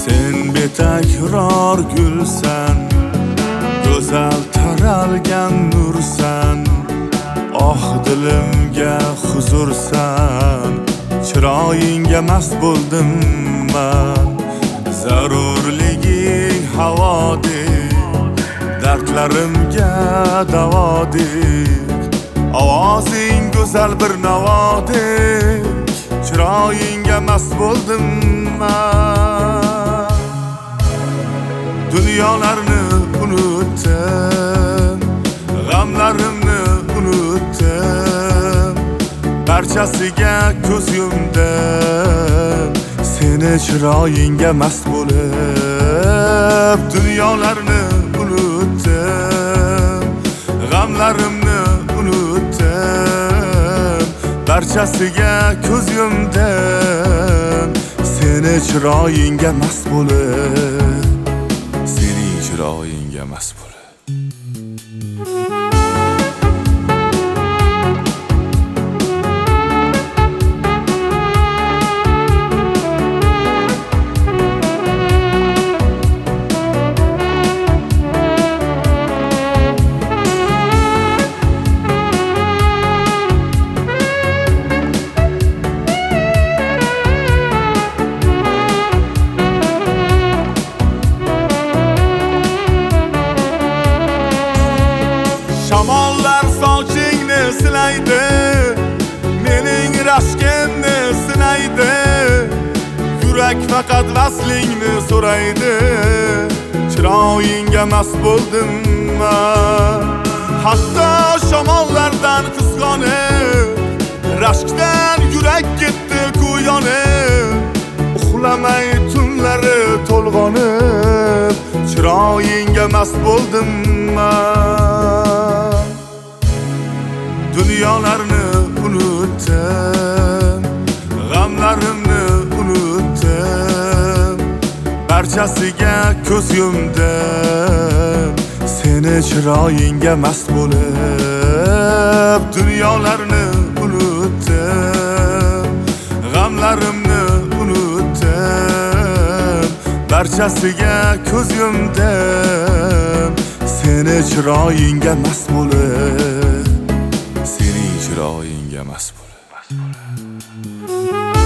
Sen betakror gulsan, go'zal taralgan nursan. Oh dilimga huzursan, chiroyingga mast bo'ldim men. Zarurliging havodek, dardlarimga davodek. Ovozing go'zal bir navodek, chiroyingga mast bo'ldim men. Dunyolarni unutdim, g'amlarimni unutdim, barchasiga ko'z yumdim. Seni chiroyingga mast bo'lib, dunyolarni unutdim, g'amlarimni unutdim, barchasiga ko'z yumdim. Seni chiroyingga mast bo'lib, sening chiroyingga mast bo'lib. Shamollar sochingni silaydi, mening rashkimni sinaydi. Yurak faqat vaslingni so'raydi, chiroyingga mast bo'ldim men. Hatto shamollardan qizg'onib, rashkdan yurak ketdi kuyonib. Uxlamay tunlari to'lg'onib, chiroyingga mast bo'ldim men. Dunyolarni unutdim, g'amlarimni unutdim, barchasiga ko'z yumdim. Seni chiroyingga mast bo'lib, dunyolarni unutdim, g'amlarimni unutdim, barchasiga ko'z yumdim. Seni chiroyingga mast bo'lib, sening chiroyingga mast bo'lib.